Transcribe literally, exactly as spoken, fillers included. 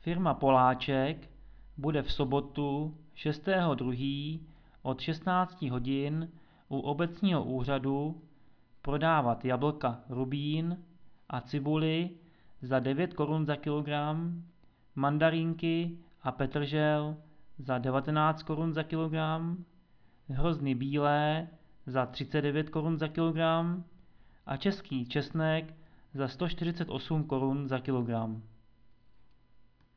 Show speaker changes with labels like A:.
A: Firma Poláček bude v sobotu šestého druhého od šestnáct hodin u obecního úřadu prodávat jablka Rubín a cibuli za devět korun za kilogram, mandarínky a petržel za devatenáct korun za kilogram, hrozny bílé za třicet devět korun za kilogram a český česnek za sto čtyřicet osm korun za kilogram.